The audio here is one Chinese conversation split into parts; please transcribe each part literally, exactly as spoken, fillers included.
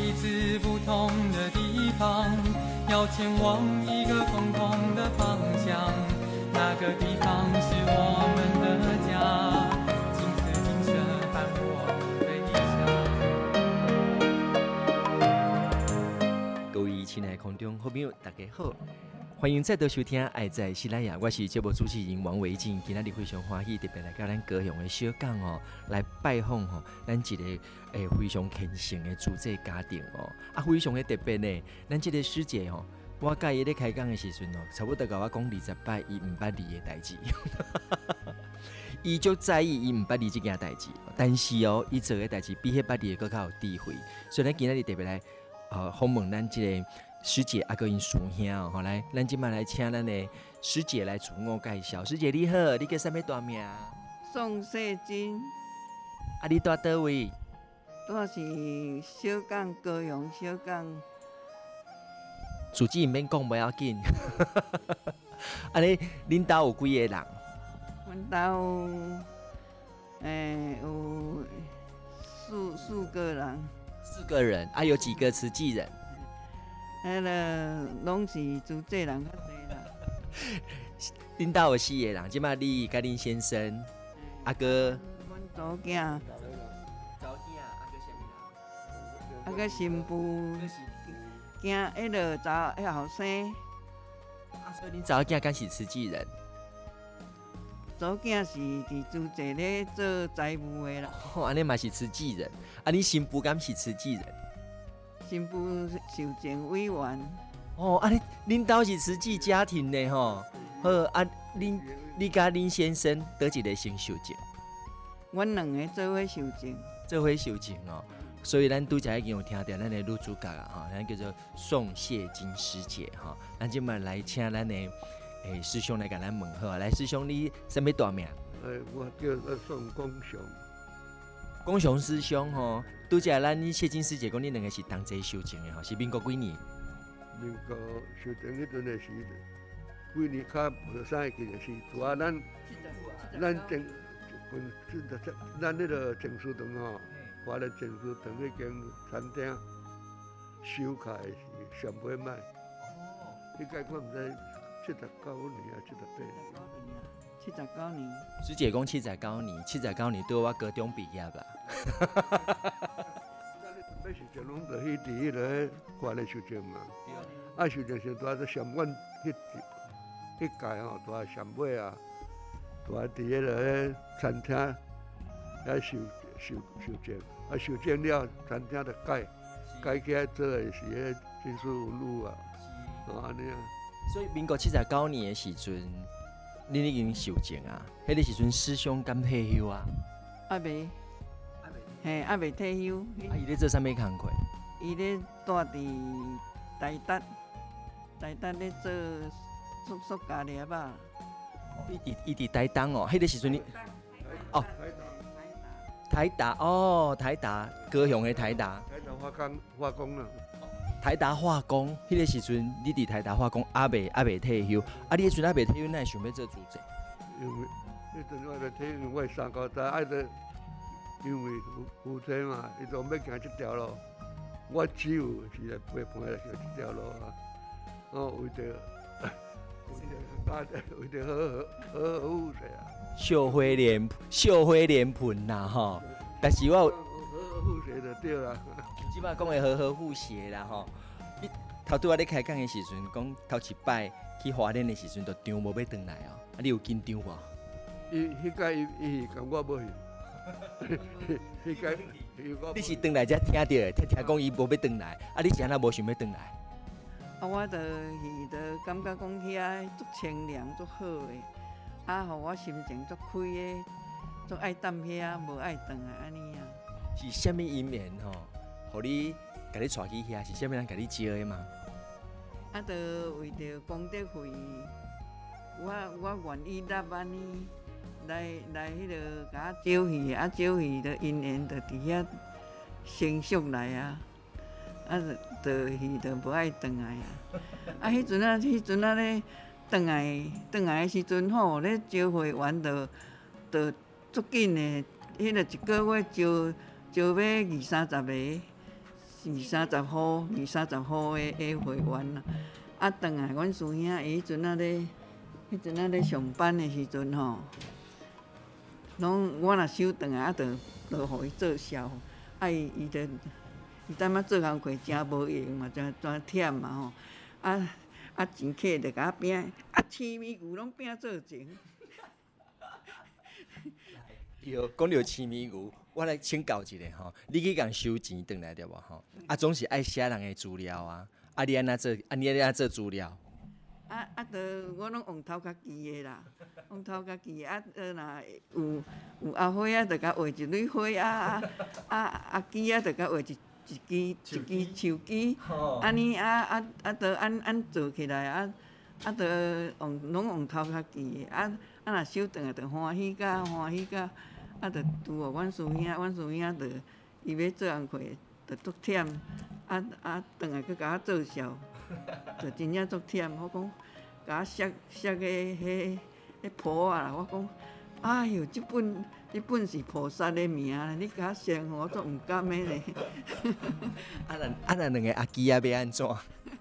彼此不同的地方，要前往一个共同的方向。那个地方是我们的家，金丝金色伴我们飞翔。 各位亲爱的空中好朋友，大家好，欢迎再度收听《爱在西拉雅》，我是节目主持人王维进。今天非常欢喜，特别来到咱高雄的小港哦，来拜访哦，咱一个诶非常虔诚的主祭家庭哦，啊，非常的特别呢。咱这个师姐哦，我甲伊咧开讲的时阵哦，差不多甲我讲二十摆，伊毋捌字的代志。伊足在意伊毋捌字这件代志，但是哦，伊做的代志比迄捌字的更较有智慧。所以咱今日特别来呃访问咱这个师姐阿个因叔兄哦，好来，咱今麦来请咱的师姐来自我介绍。师姐你好，你叫啥物大名？ 宋世珍， 啊，你住倒位？ 我是小港高雄小港。 自己毋免讲，不要紧。安尼，恁家有几个人？ 阮家有，诶、欸，有四四个人。 四个人，啊，有几个慈济人？ 迄个拢是主祭人较济啦。 恁家有四个人，即摆你甲恁先生，阿哥， 阮祖囝， 早囝，阿哥啥物人？ 阿个新妇，囝迄个查迄后生。 啊，所以恁早囝敢是慈济人？ 祖囝是伫主祭咧做财务的啦。 哦，安尼嘛是慈济人，啊，恁新妇敢是慈济人？ 新妇受证委员。 哦，啊，恁恁兜是慈济家庭呢吼。好，啊，恁你甲恁先生倒一个先受证？ 阮两个做伙受证。 做伙受证哦。所以咱拄则已经有听到咱的女主角啊，哈，咱叫做宋谢金师姐哈。咱今麦来请咱的诶师兄来甲咱问好，来师兄你什么大名？ 诶，我叫做宋公雄。 公雄师兄吼，拄则咱谢金师姐讲，你两个是同齐受证的吼，是民国几年？ 民国受证迄阵的时，几年较无啥会记的是，拄啊咱咱证本咱迄个证书堂吼。我咧证书堂迄间餐厅收开是上尾卖，应该我毋知七十九年啊，七十八年。 七十九年。 师姐讲七十九年，七十九年对我高中毕业啦。 要受证拢着去伫迄个外咧受证嘛，啊受证时拄啊在上阮迄迄届吼，拄啊上尾啊，拄啊伫迄个餐厅来受。受受证，啊受证了，餐厅就改，改起来做的是迄金丝路啊，哦安尼啊。 所以民国七十九年的时阵，恁已经受证啊？迄个时阵师兄敢退休啊？ 还未，嘿，还未退休。 啊，伊咧做啥物工课？ 伊咧住伫台达，台达咧做塑塑胶粒啊。 伊伫伊伫台东哦，迄个时阵你哦。台达哦，台达高雄的台达， 台达化工化工啦。 台达化工，迄个时阵你伫台达化工还未还未退休，啊，你迄阵还未退休，哪会想要做主席？ 因为迄阵我未退休，我三高仔爱着，因为夫妻嘛，伊都要行这条路，我只有是来陪伴来行这条路啊。哦，为着为着好好好好务实啊。 秀花莲秀花莲盆啦吼，但是我有好好护鞋就对啦。 即摆讲的好好护鞋啦吼。你头拄仔咧开讲的时阵，讲头一摆去花莲的时阵，就张无要回来哦。啊，你有紧张无？ 伊迄届伊伊讲我无去，迄届伊我。 你是回来才听到的，听听讲伊无要回来，啊，你是安那无想要回来？ 啊，我着去着感觉讲遐足清凉足好诶。啊，互我心情足开的，足爱踮遐，无爱转来安尼啊。 是虾米因缘吼？互你甲你带去遐，是虾米人甲你招的吗？ 啊，着为着功德会，我我愿意纳安尼来来迄个甲我招去，啊招去着因缘着伫遐成熟来啊，啊着去着无爱转来啊。啊，迄阵啊，迄阵啊咧。转来，转来的时阵吼，咧招会员着着足紧的，迄个一个月招招要二三十个， 二三十户、二三十户的的会员啦。啊，转来阮师兄伊迄阵仔咧，迄阵仔咧上班的时阵吼，拢我若收转来，啊，着着互伊做销。啊，伊伊着伊踮仔做工课真无用嘛，真真忝嘛吼。啊啊，钱客着甲我拼，啊，青米牛拢拼做情。 哟，讲到青米牛，我来请教一下吼，你去共收钱转来对无吼？啊，总是爱写人的资料啊。啊，你安怎做？啊，你安怎做资料？ 啊啊，着我拢用头家己的啦，用头家己的。啊，呃，若有有后花啊，着甲画一蕊花啊啊啊啊枝啊，着甲画一一支一支树枝。安尼啊啊啊，着按按做起来啊啊，着用拢用头家己的。啊啊，若收转来，着欢喜甲欢喜甲。啊，着拄互阮师兄，阮师兄着伊要做工课，着足忝。啊啊，转来佫甲我做销，就真正足忝。我讲，甲我摔摔个迄迄簿啊啦，我讲，哎哟，即本即本是菩萨的名，你甲我摔，我足毋甘的咧。 啊，咱啊，咱两个阿基啊要安怎？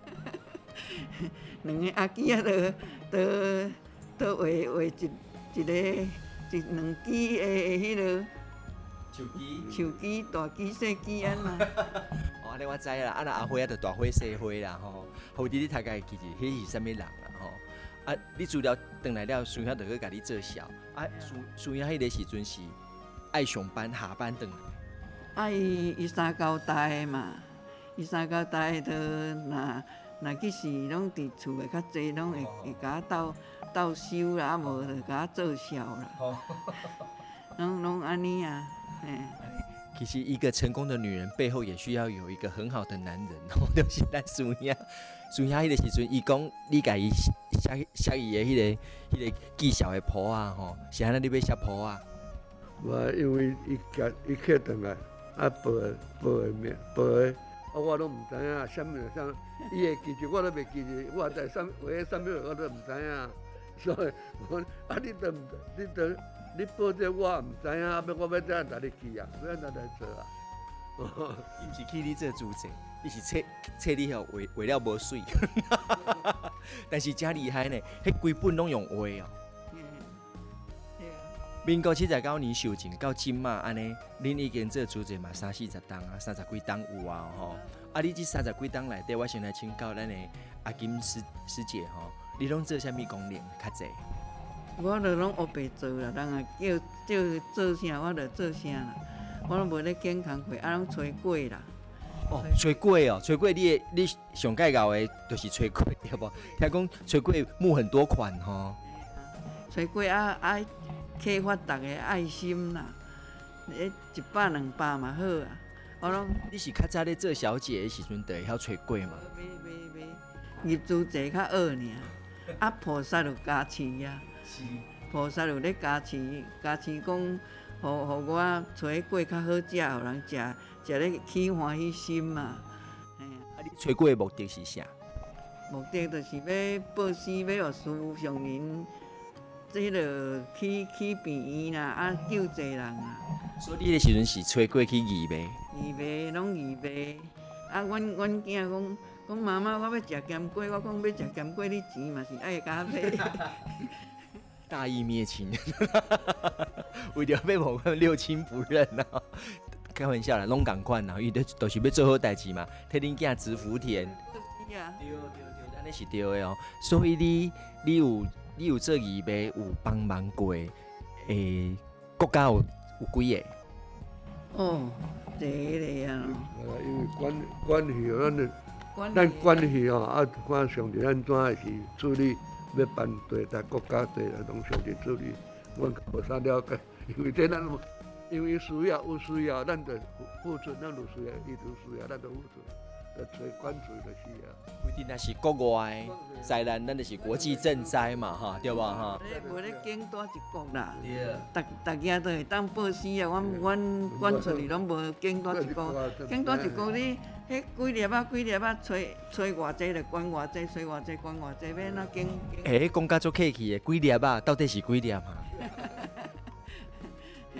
两个阿基啊，着着着画画一一个一两支的迄落手机。 树枝、大枝、细枝安那。 哦，安尼我知啦，啊，若阿花啊，就大花细花啦吼。后日你大概记记，迄是啥物人啦吼？啊，你资料转来了，孙兄就去甲你做销。啊，孙孙兄迄个时阵是爱上班下班转来。 啊，伊伊三交代的嘛，伊三交代的，若若去是拢伫厝的较济，拢会会甲我斗斗收啦，啊无就甲我做销啦。拢拢安尼啊，嘿。 其实一个成功的女人背后也需要有一个很好的男人，吼，就是咱孙兄。孙兄迄个时阵，伊讲你家己写写伊的迄个迄个技巧的谱啊，吼，是安尼你要写谱啊？ 我因为伊家伊客转来，啊报报的名报的，啊我拢毋知影啥物啥，伊会记住我都袂记住，我在啥画啥物我都毋知影，所以我啊你都毋你都你报这我毋知影，要我要怎样带你去啊？要怎样来做啊？ 伊毋是去你做主席，伊是册册你遐画画了无水，但是真厉害呢，迄规本拢用画哦。民国七十九年受尽到今嘛，安尼，恁已经做主席嘛三四十档啊，三十几档有啊吼。啊，你这三十几档内底，我先来请教咱的阿金师师姐吼，你拢做啥物功能较济？ 我著拢黑白做啦，人也叫叫做啥，我著做啥啦。我拢无咧拣工课，啊，拢吹粿啦。 哦，吹粿哦，吹粿你的你上介搞的，就是吹粿对无？听讲吹粿木很多款吼。 吹粿啊啊，启发大家爱心啦，诶，一百两百嘛好啊。我拢你是较早咧做小姐的时阵，就会晓吹粿嘛？ 袂袂袂，业主坐较学尔，啊菩萨就加持啊。 是。 菩萨就咧加持，加持讲，互互我吹粿较好食，互人食食咧起欢喜心嘛。嘿啊，你吹粿的目的是啥？ 目的就是要报喜，要互师上人，即落去去病院啦，啊救济人啊。 所以你迄个时阵是吹粿去义卖？ 义卖拢义卖，啊，阮阮囝讲讲妈妈，我要食咸粿，我讲要食咸粿，你钱嘛是爱加买。 大义灭亲，为着要无六亲不认啊！开玩笑啦，拢共款啦，伊都都是要做好代志嘛，替恁囝植福田。 是啊。 对对对，安尼是对的哦。所以你你有你有做义卖，有帮忙过诶，国家有有几个？ 哦，第一个啊。 呃，因为关关系哦，咱的关咱关系哦，啊，看上帝咱怎样是处理。要办对待国家对待拢上去处理，阮无啥了解，因为这咱因为需要有需要，咱就付出，咱就需要，伊就需要，咱就付出，就找关注就需要。 不一定那是国外灾难，咱就是国际赈灾嘛，哈，对吧？哈。 无咧拣多一国啦， 对。 大大家都会当报喜啊，阮阮阮厝里拢无拣多一国，拣多一国你。迄几粒啊，几粒啊，吹吹偌济就管偌济，吹偌济管偌济，要哪拣？ 诶，讲甲足客气的，几粒啊？到底是几粒啊？你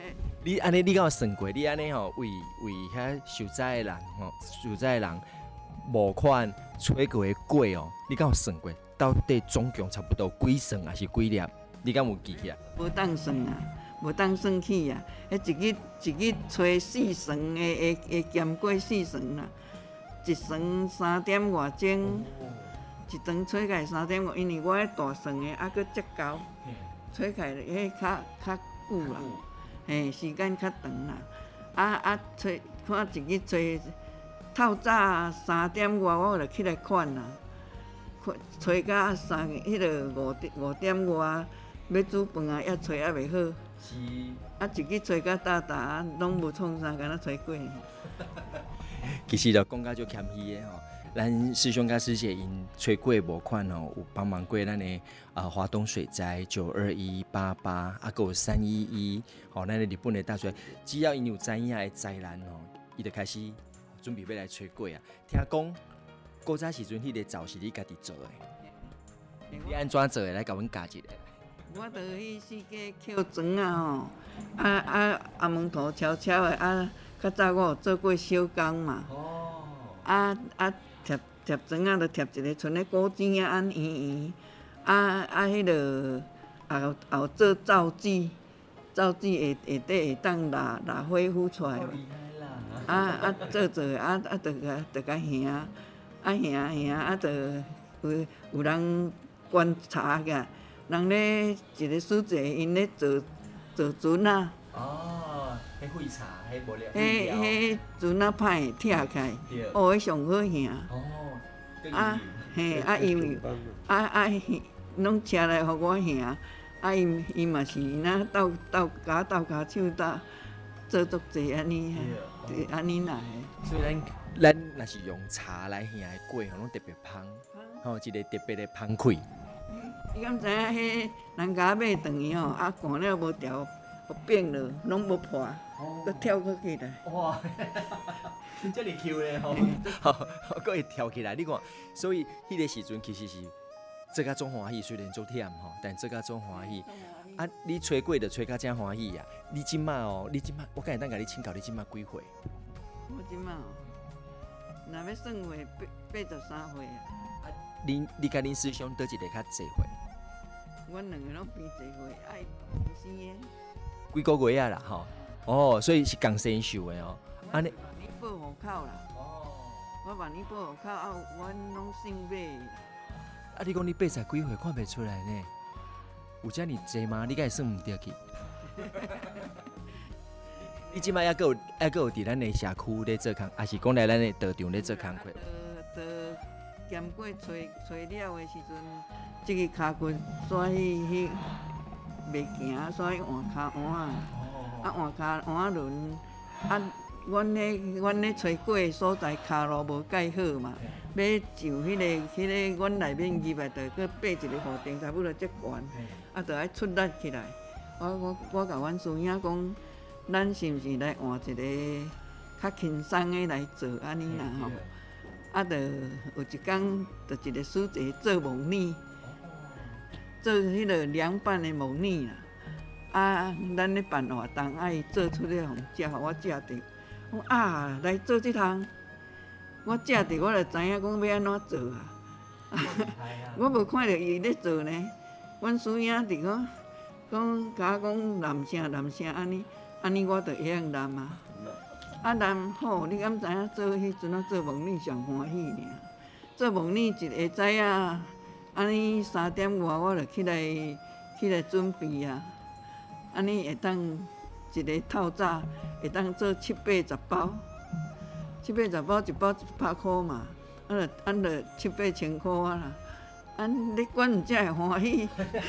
你安尼，你敢有算过？你安尼吼，为为遐受灾的人吼，受灾的人募款吹过的粿哦，你敢有算过？到底总共差不多几算还是几粒？你敢有记起来？ 无当算啊，无当算起啊。迄一日一日吹四绳的的的咸粿四绳啦，一绳三点外钟，一长吹起来三点外，因为我迄大绳的还佫折高，吹起来迄较较久啦，嘿，时间较长啦。啊啊，吹看一日吹透早三点外，我就起来款啦。吹到三，迄个五点五点外，要煮饭啊，还吹还袂好。 是。 啊，一日吹到大大，拢无创啥，敢若吹过。 其实就讲到足谦虚的吼，咱师兄甲师姐因吹粿募款吼，有帮忙过咱的啊华东水灾九二一八八，啊，还有三一一，吼，咱的日本的大水，只要因有知影的灾难吼，伊就开始准备要来吹粿啊。听讲。古早时阵，迄个灶是你家己做的，你安怎做的？来甲阮教一下。 我着去四界捡砖啊吼，啊啊阿门头悄悄的啊，较早我有做过小工嘛。哦。啊啊，贴贴砖啊，着贴一个像咧古井啊，安圆圆。啊啊，迄落后后做灶子，灶子下下底会当拿拿火呼出来。厉害啦！啊啊，做做啊啊，着甲着甲行。啊行行啊，就有有人观察个，人咧一个师姐因咧做做船啊。 哦，迄废柴，迄无料。 迄迄船啊歹拆开，哦，迄上好行。哦。啊，嘿，啊因为啊啊，拢车来互我行，啊伊伊嘛是那斗斗甲斗骹手搭做足济安尼，安尼来。 所以咱。咱若是用茶来行的粿，吼，拢特别香，吼，一个特别的香气。 你敢知影迄人家买断去吼，啊，干了无调，互变落，拢无破，佮跳过起来。哇！ 这么 Q 咧吼，吼，佮会跳起来。你看，所以迄个时阵其实是做甲总欢喜，虽然做忝吼，但做甲总欢喜。啊，你吹粿就吹甲真欢喜啊！你即马哦，你即马，我敢会当甲你请教，你即马几岁？ 我即马哦。若要算岁，八八十三岁啊！ 啊，恁你甲恁师兄倒一个较济岁？ 阮两个拢比济岁，爱生个。 几个月啊啦吼？哦，所以是共生寿的哦。 安尼。万年报户口啦。哦。我万年报户口啊，阮拢姓马。 啊，你讲你八十几岁看袂出来呢？有遮尔济吗？你敢会算毋对去？你即摆还佫有还佫有伫咱的社区咧做工，还是讲来咱的道场咧做工课？ 到到咸粿吹吹了的时阵，即个骹骨煞去去袂行，煞去换骹换啊，啊换骹换轮，啊，阮咧阮咧吹粿所在骹路无盖好嘛，要上迄个迄个阮内面入来，着佫爬一个护顶，差不多遮悬，啊，着爱出力起来。我我我甲阮师兄讲。咱是毋是来换一个较轻松的来做安尼啦吼？啊，着有一工，着一个师姐做模拟，做迄个凉拌的模拟啦。啊，咱咧办活动，啊伊做出了互食，互我食着。我啊，来做即项，我食着我就知影讲要安怎做啊。我无看到伊咧做呢，阮师兄伫讲讲甲我讲男声男声安尼。安尼我就会晓南啊，啊南好，你敢知影做迄阵啊做模拟上欢喜尔？做模拟一下知影，安尼三点外我就起来起来准备啊，安尼会当一个透早会当做七八十包，七八十包一包一百箍嘛，啊就按着七八千箍啊啦，安你管毋才会欢喜。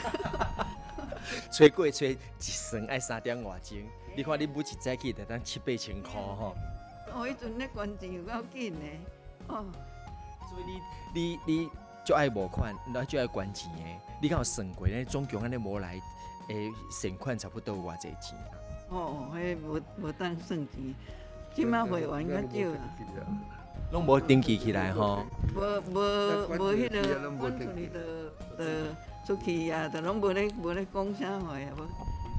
吹粿吹一算爱三点外钟，你看你每一早起得当七八千箍吼。 哦，迄阵咧捐钱有够紧的，哦。 所以你你你足爱募款，然后足爱捐钱的，你敢有算过咧？总共安尼无来，诶，善款差不多有偌济钱啊？ 哦，迄无无当算钱，即摆会员较少啊。 拢无登记起来吼。 无无无迄个，阮厝里着着出去啊，着拢无咧无咧讲啥话啊，无。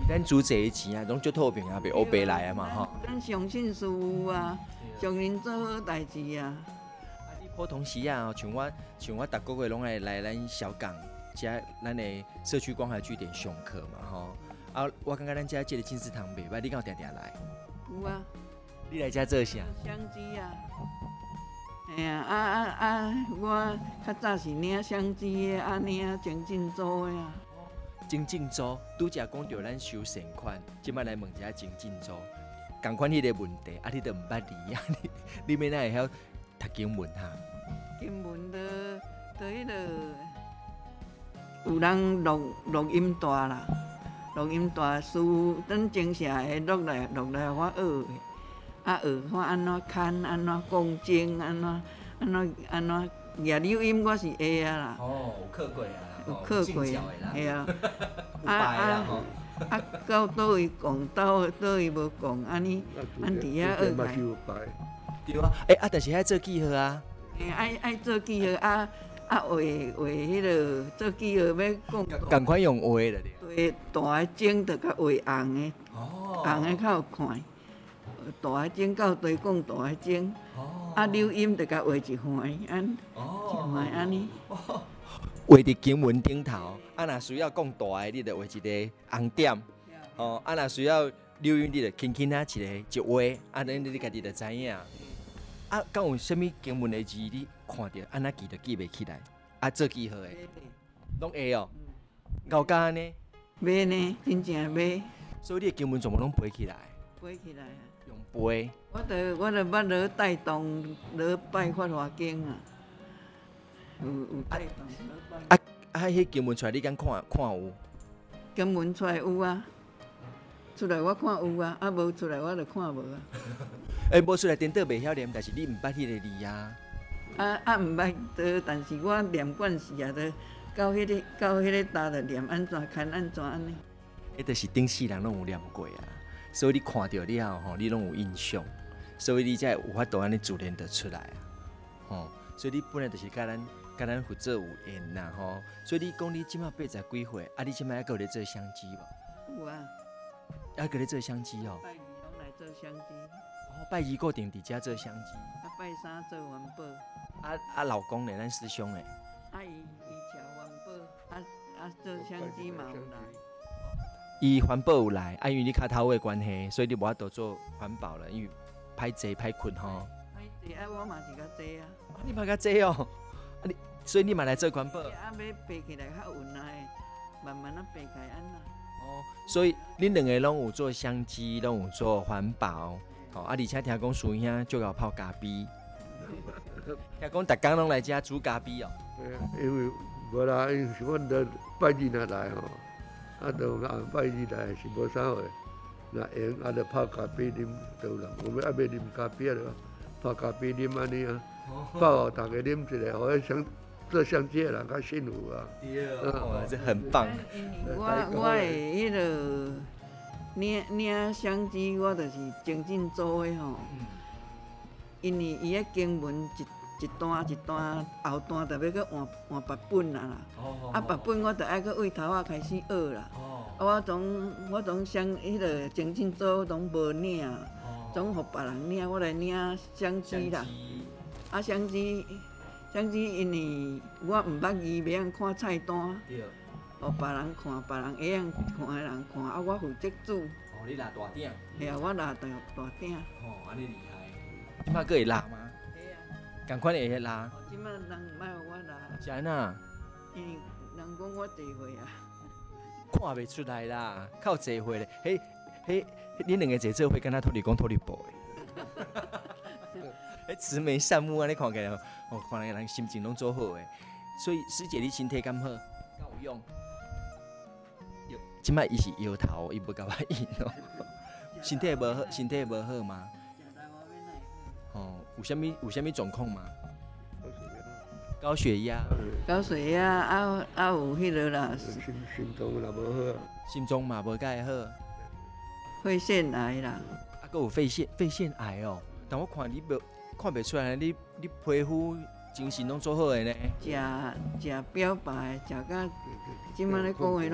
咱煮这的钱啊，拢足透明啊，袂乌白来啊嘛吼。 咱相信师傅啊，上人做好代志啊。 啊，你普通时啊，像我像我逐个月拢会来咱小港，遮咱的社区关怀据点上课嘛吼。啊，我感觉咱遮即个金丝堂袂歹，你敢有定定来？ 有啊。 你来遮做啥？ 相机啊。哎呀，啊啊啊！我较早是领相机的，啊领前进组的啊。 前进组，拄则讲到咱收善款，即摆来问一下前进组，共款迄个问题，啊，你都毋捌字啊？你你免哪会晓读经文哈？ 经文的的迄个有人录录音带啦，录音带书等正式的录来录来我学的。啊，学看安怎看，安怎讲经，安怎安怎安怎举柳音，我是会啊啦。 哦，有课过啊， 有课过， 系啊。 啊啊啊，到倒位讲，到倒位无讲，安尼安伫遐学来。 对啊，诶啊，但是爱做记号啊。 诶，爱爱做记号啊啊，画画迄个做记号要讲。 共款用画的对，大个钟着甲画红的，红的较有看。大个钟到地讲大个钟，啊柳音就甲画一环，安一环安尼。 画伫经文顶头，啊若需要讲大个，你就画一个红点，哦，啊若需要柳音，你就轻轻啊一个一画，啊，恁你家己就知影。啊，敢有啥物经文的字你看到，安那记就记袂起来，啊做记号的，拢会哦，够干呢？ 袂呢，真正袂。 所以你的经文全部拢背起来。 背起来啊。 背， 我着我着捌落带动落拜法华经啊，有有带动落拜。啊啊，迄经文出来你敢看看有？ 经文出来有啊，出来我看有啊，啊无出来我着看无啊。 诶，无出来颠倒袂晓念，但是你毋捌迄个字啊。 啊啊毋捌得，但是我念惯势啊，着到迄个到迄个搭着念安怎看安怎安尼。 迄著是顶世人拢有念过啊。所以你看到了吼，你拢有印象，所以你才有法度安尼自然就出来啊，吼。所以你本来就是甲咱甲咱佛祖有缘呐，吼。所以你讲你即马八十几岁，啊，你即马还搁咧做相机无？ 有啊， 还搁咧做相机哦。 拜二拢来做相机。 哦，拜二固定伫遮做相机。 啊，拜三做环保。 啊啊，老公咧，咱师兄咧。 啊，伊伊桥环保，啊啊做相机嘛有来。 伊环保有来，啊，因为你脚头的关系，所以你无法度做环保了，因为歹坐歹困吼。 歹坐啊，我嘛是较坐啊。 啊，你嘛较坐哦，啊你，所以你嘛来做环保。 啊，要爬起来较稳啊，慢慢啊爬起来安啦。 哦，所以恁两个拢有做相机，拢有做环保，哦，啊，而且听讲叔兄就要泡咖啡，听讲逐工拢来遮煮咖啡哦。 对啊，因为无啦，因为是阮得拜二若来吼。啊，就按拜二来是无啥货，若闲啊，就泡咖啡啉就有人。我们爱要啉咖啡啊，就泡咖啡啉安尼啊，泡大家啉一个，互迄相做相机的人较幸福啊。 对，哇，这很棒。 我我的迄个领领相机，我就是精进做的吼，因为伊个经文一。一段一段，后段就要搁换换白本啦啦。啊，白本我就爱搁为头仔开始学啦。啊，我从我从相迄个前进组拢无领，总互别人领，我来领相机啦。啊，相机相机，因为我毋捌字，袂晓看菜单，互别人看，别人会晓看的人看，啊，我负责煮。 哦，你拿大鼎？ 系啊，我拿大大鼎。 哦，安尼厉害。即摆搁会拉吗？共款会迄拉。 即摆人毋爱互我拉。 是安那？ 因为人讲我坐岁啊。 看袂出来啦，靠坐岁咧。迄、迄、恁两个坐做伙，敢若托你讲托你报的。迄慈眉善目安尼看起来，哦，看起来人心情拢做好诶。所以师姐你身体敢好？敢有用？有，即摆伊是摇头，伊无甲我应哦。身体无好，身体无好吗？哦，有啥物有啥物状况吗？高血压。 高血压啊啊有迄落啦。 心心脏也无好。 心脏嘛无介好。 肺腺癌啦。 啊，搁有肺腺肺腺癌哦。但我看你无看袂出来，你你皮肤精神拢做好诶呢。 食食标靶，食甲即摆咧讲话拢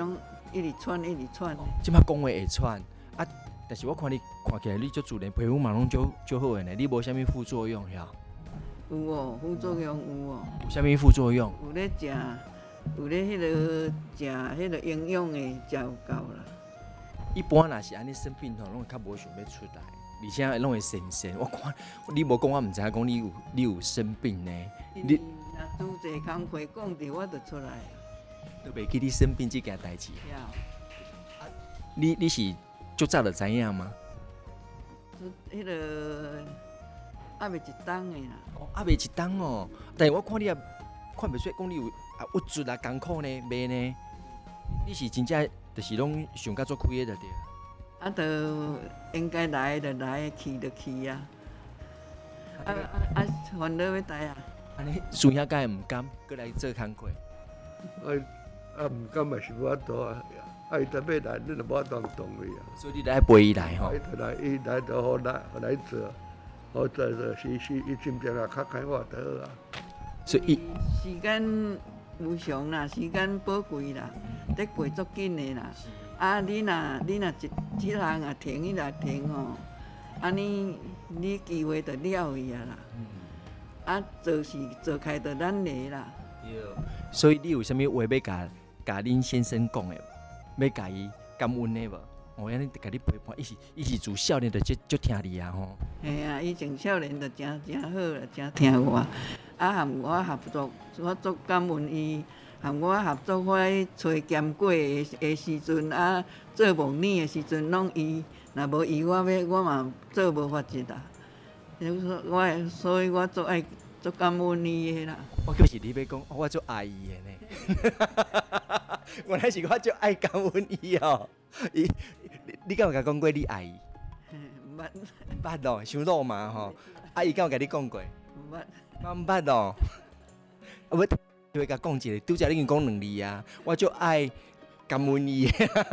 一直喘一直喘。 即摆讲话会喘啊，但是我看你看起来你足自然，皮肤嘛拢足足好诶呢，你无啥物副作用呀？ 有哦，副作用有哦。 有啥物副作用？ 有咧食，有咧迄个食迄个营养的食有够啦。 一般若是安尼生病吼，拢会较无想要出来，而且拢会神神。我看你无讲，我毋知影讲你有你有生病呢。 你若拄济工课讲着，我就出来。 都袂记你生病这件代志。 呀。 你你是足早就知影吗？ 迄个还袂一冬的啦。 哦，还袂一冬哦。但是我看你也看袂出讲你有啊郁卒啊艰苦呢，袂呢？你是真正就是拢想甲做开的就对。 啊，就应该来就来，去就去啊。啊啊啊！烦恼要来啊！ 安尼孙兄敢会毋甘，过来做工课？ 啊啊，毋甘嘛是无法度啊，啊伊特要来，你就无法当动伊啊。 所以你来陪伊来吼。 伊就来，伊来就好来，好来做，好做做，是是，伊心情也较开阔就好啊。 所以时间无常啦，时间宝贵啦，得过足紧的啦。啊，你若你若一一项啊停，伊若停吼，安尼你机会就了去啊啦。啊，做事做开就咱个啦。 所以你有啥物话要甲甲恁先生讲的，要甲伊感恩的无？我安尼甲你陪伴，伊是伊是自少年就足足听你啊吼。 嘿啊，以前少年就真真好啦，真听我。啊，含我合作，我足感恩伊。含我合作伙找咸果的的时阵，啊，做模拟的时阵，拢伊。若无伊，我要我嘛做无法子啦。我所以我足爱足感恩伊的啦。 我就是你要讲，我足爱伊的呢。原来是我足爱感恩伊哦。伊，你敢有甲讲过你爱伊？ 毋捌。 捌哦，伤肉麻吼。啊，伊敢有甲你讲过？ 毋捌。 我毋捌哦。啊，要。就会甲讲一个，拄则你已经讲两字啊，我就爱感恩伊，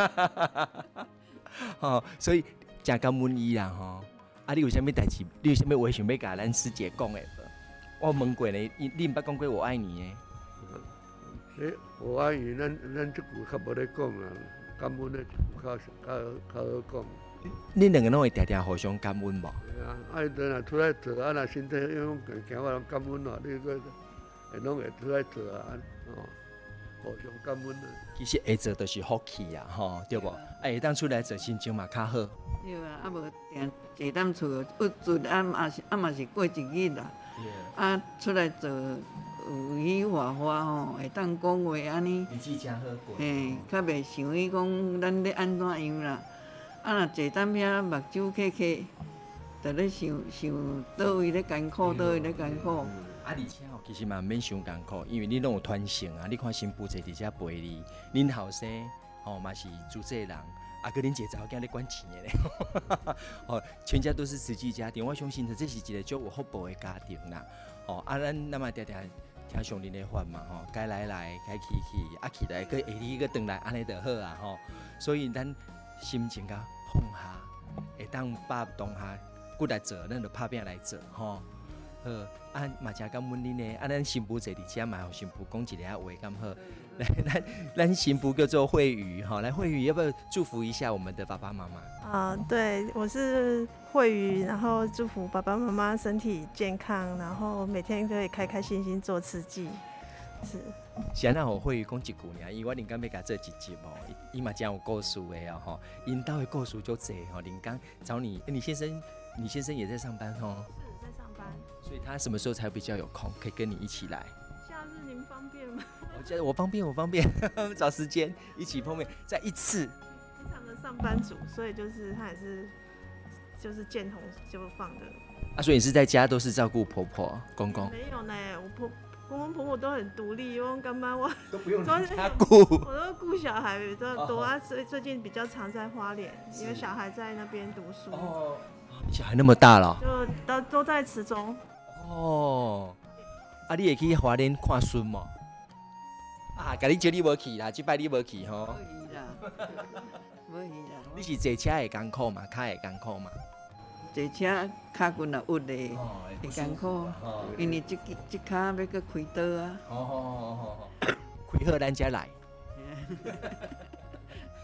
吼，所以真感恩伊啦吼。啊，你有啥物代志？你有啥物话想要甲咱师姐讲的无？我问过呢，你毋捌讲过我爱你诶？ 诶，我爱你，咱咱即句较无咧讲啦，感恩咧较较较好讲。 恁两个拢会定定互相感恩无？ 对啊，啊，伊若出来做，啊，若身体样行我感恩咯，你个。拢会出来做啊，哦，互相感恩啊。 其实会做就是福气啊，吼，对无？哎，会当出来做心情嘛较好。 对啊，啊无定坐踮厝郁卒，啊嘛是啊嘛是过一日啦。啊，出来做有喜画画吼，会当讲话安尼。 日子真好过。 嘿，较袂想伊讲咱咧安怎样啦。啊，若坐踮遐目睭揢揢，就咧想想倒位咧艰苦，倒位咧艰苦。 啊，而且吼，其实嘛毋免伤艰苦，因为你拢有传承啊。你看新妇坐伫遮陪你，恁后生吼嘛是主这人，啊，佮恁一个查某囝咧管钱的咧，吼，全家都是慈济家庭。我相信这是一个足有福报的家庭啦。吼，啊，咱那么定定听上恁的话嘛，吼，该来来，该去去，啊去来，佮下日佮转来，安尼就好啊，吼。所以咱心情甲放下，会当把当下骨来做，咱就拍拼来做，吼。好，啊，嘛真感恩恁呢。啊，咱新妇坐伫遮嘛，互新妇讲一个话，咁好。来，咱咱新妇叫做慧宇，哈，来慧宇，要不要祝福一下我们的爸爸妈妈？ 啊、呃，对，我是慧宇，然后祝福爸爸妈妈身体健康，然后每天可以开开心心做慈济。是。 是安那互慧宇讲一句尔，因为我灵感要甲做一集哦，伊嘛真有故事的哦，吼，因兜的故事足济吼，灵感找你，欸，你先生，你先生也在上班吼。所以他什么时候才比较有空，可以跟你一起来？ 假日您方便吗？ 我觉得我方便，我方便，找时间一起碰面，再一次。 非常的上班族，所以就是他也是就是见红就放的。 啊，所以你是在家都是照顾婆婆公公？ 没有呢，我婆公公婆婆都很独立，我干妈我都不用人家顾， 我都顾小孩比较多啊，所以最近比较常在花莲，因为小孩在那边读书。 哦，小孩那么大了， 就都都在池中。 哦，啊，你会去花莲看孙吗？啊，甲你招你无去啦，即摆你无去吼。 无去啦，无去啦。 你是坐车会艰苦嘛？脚会艰苦嘛？ 坐车脚骨也郁咧，会艰苦，因为即即脚要搁开刀啊。 好好好好好，开好咱才来。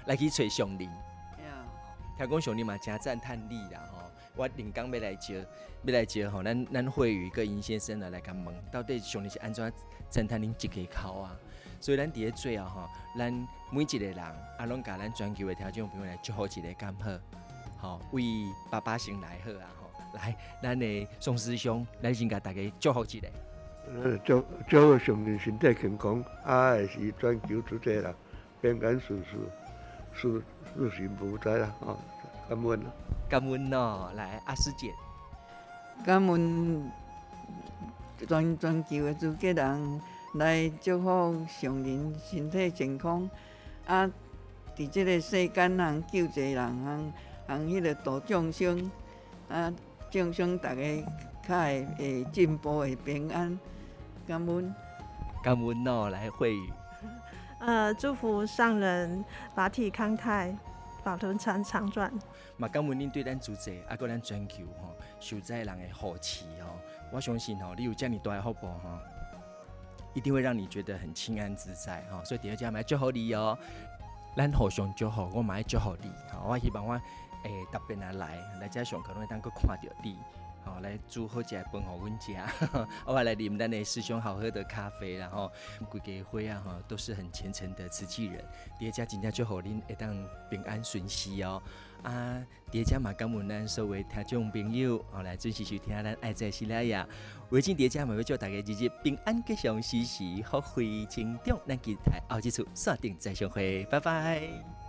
来去找上林。 呀， 听讲上林嘛真赞叹你啦吼，我临港要来招，要来招吼，咱咱慧宇跟尹先生来来甲问，到底上林是安怎赞叹恁一家口啊？所以咱伫咧最后吼，咱每一个人啊，拢甲咱全球的听众朋友来祝福一个敢好，吼，为爸爸先来好啊吼，来，咱的宋师兄来先甲大家祝福一下。 呃，祝祝上林身体健康，啊，会是全球出这人平安顺遂，事事情无灾啦，吼、哦，感恩啦。 感恩哦，来阿师姐， 感恩全全球的诸家人来祝福上林身体健康，啊，伫即个世间通救一个人，通通迄个度众生，啊，众生大家较会会进步，会平安，感恩。 感恩哦，来慧宇， 呃，祝福上人法体康泰，法轮常常转。 嘛感恩恁对咱主席，啊，搁咱全球吼受灾人的护持吼，我相信吼，你有遮尔大的福报吼，一定会让你觉得很清安自在吼。所以第二家嘛祝福你哦，咱互相祝福，我嘛要祝福你吼。我希望我诶特别啊来来遮上课拢会当搁看到你。好，来煮好一个饭互阮食，我来啉咱的师兄好喝的咖啡，然后规家伙啊，哈，都是很虔诚的慈济人。第二家真正祝福恁会当平安顺遂哦。啊，第二家嘛感恩咱所有听众朋友，后来准时收听咱爱在西拉雅。为今第二家嘛要祝大家日日平安吉祥，时时福慧成长。咱期待后一次锁定再相会，拜拜。